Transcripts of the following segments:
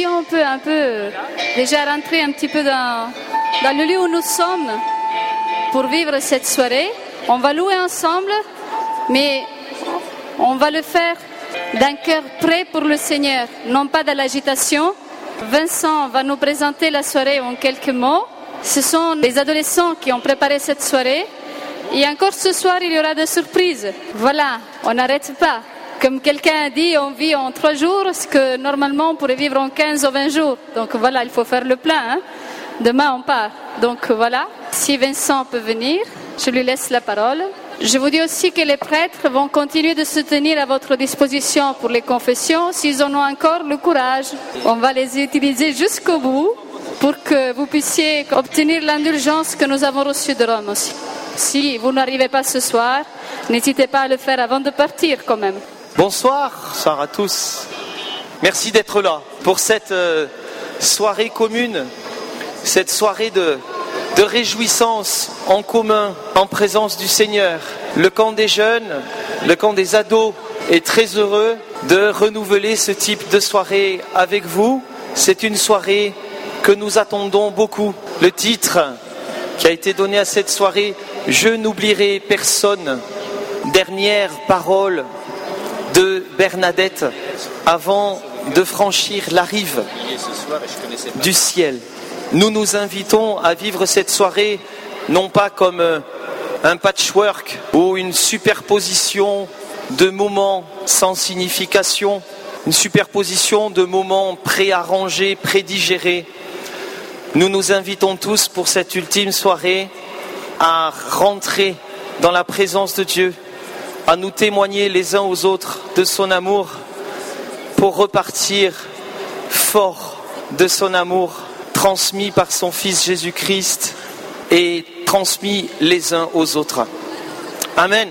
si on peut un peu déjà rentrer un petit peu dans le lieu où nous sommes pour vivre cette soirée. On va louer ensemble, mais on va le faire d'un cœur prêt pour le Seigneur, non pas de l'agitation. Vincent va nous présenter la soirée en quelques mots. Ce sont les adolescents qui ont préparé cette soirée. Et encore ce soir, il y aura des surprises. Voilà, on n'arrête pas. Comme quelqu'un a dit, on vit en 3 jours, ce que normalement on pourrait vivre en 15 ou 20 jours. Donc voilà, il faut faire le plein. Hein. Demain, on part. Donc voilà, si Vincent peut venir, je lui laisse la parole. Je vous dis aussi que les prêtres vont continuer de se tenir à votre disposition pour les confessions, s'ils en ont encore le courage. On va les utiliser jusqu'au bout pour que vous puissiez obtenir l'indulgence que nous avons reçue de Rome aussi. Si vous n'arrivez pas ce soir, n'hésitez pas à le faire avant de partir quand même. Bonsoir à tous. Merci d'être là pour cette soirée commune, cette soirée de réjouissance en commun, en présence du Seigneur. Le camp des jeunes, le camp des ados est très heureux de renouveler ce type de soirée avec vous. C'est une soirée que nous attendons beaucoup. Le titre qui a été donné à cette soirée, « Je n'oublierai personne », dernière parole de Bernadette avant de franchir la rive du ciel. Nous nous invitons à vivre cette soirée non pas comme un patchwork ou une superposition de moments sans signification, une superposition de moments préarrangés, prédigérés. Nous nous invitons tous pour cette ultime soirée à rentrer dans la présence de Dieu, à nous témoigner les uns aux autres de son amour pour repartir fort de son amour transmis par son Fils Jésus-Christ et transmis les uns aux autres. Amen.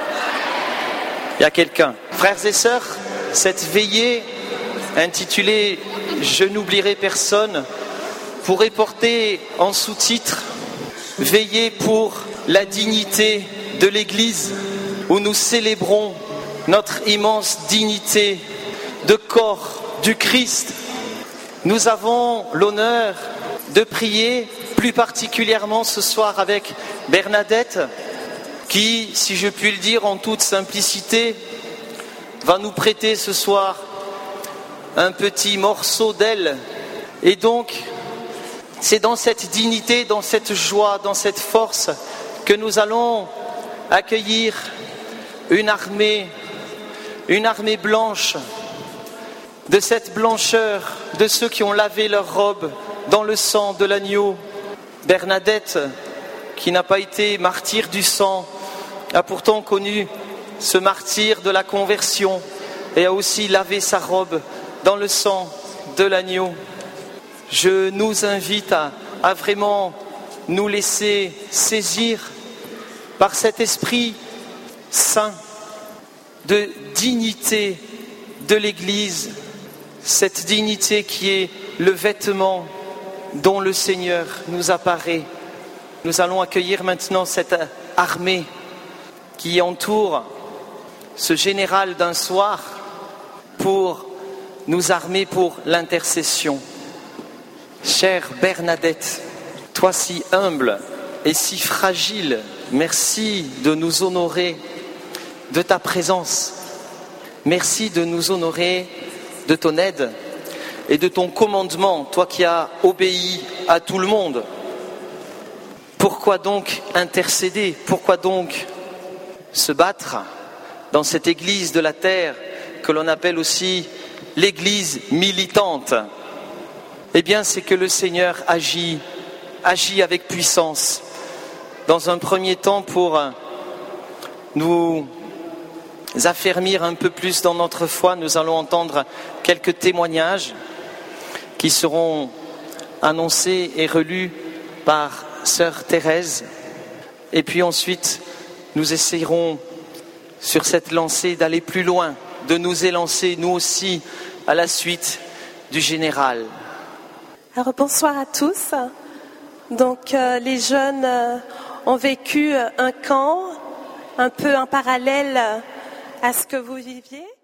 Il y a quelqu'un. Frères et sœurs, cette veillée intitulée « Je n'oublierai personne » pourrait porter en sous-titre « Veiller pour la dignité de l'Église » où nous célébrons notre immense dignité de corps du Christ. Nous avons l'honneur de prier plus particulièrement ce soir avec Bernadette qui, si je puis le dire en toute simplicité, va nous prêter ce soir un petit morceau d'elle. Et donc, c'est dans cette dignité, dans cette joie, dans cette force que nous allons accueillir une armée blanche, de cette blancheur de ceux qui ont lavé leurs robes dans le sang de l'agneau. Bernadette, qui n'a pas été martyre du sang, a pourtant connu ce martyre de la conversion et a aussi lavé sa robe dans le sang de l'agneau. Je nous invite à vraiment nous laisser saisir par cet esprit saint de dignité de l'Église, cette dignité qui est le vêtement dont le Seigneur nous apparaît. Nous allons accueillir maintenant cette armée qui entoure ce général d'un soir pour nous armer pour l'intercession. Chère Bernadette, toi si humble et si fragile, merci de nous honorer de ta présence. Merci de nous honorer de ton aide et de ton commandement, toi qui as obéi à tout le monde. Pourquoi donc intercéder? Pourquoi donc se battre dans cette église de la terre que l'on appelle aussi l'église militante? Eh bien, c'est que le Seigneur agit avec puissance. Dans un premier temps, pour nous affermir un peu plus dans notre foi, nous allons entendre quelques témoignages qui seront annoncés et relus par Sœur Thérèse. Et puis ensuite, nous essayerons sur cette lancée d'aller plus loin, de nous élancer nous aussi à la suite du général. Alors bonsoir à tous. Donc les jeunes ont vécu un camp, un peu un parallèle à ce que vous viviez.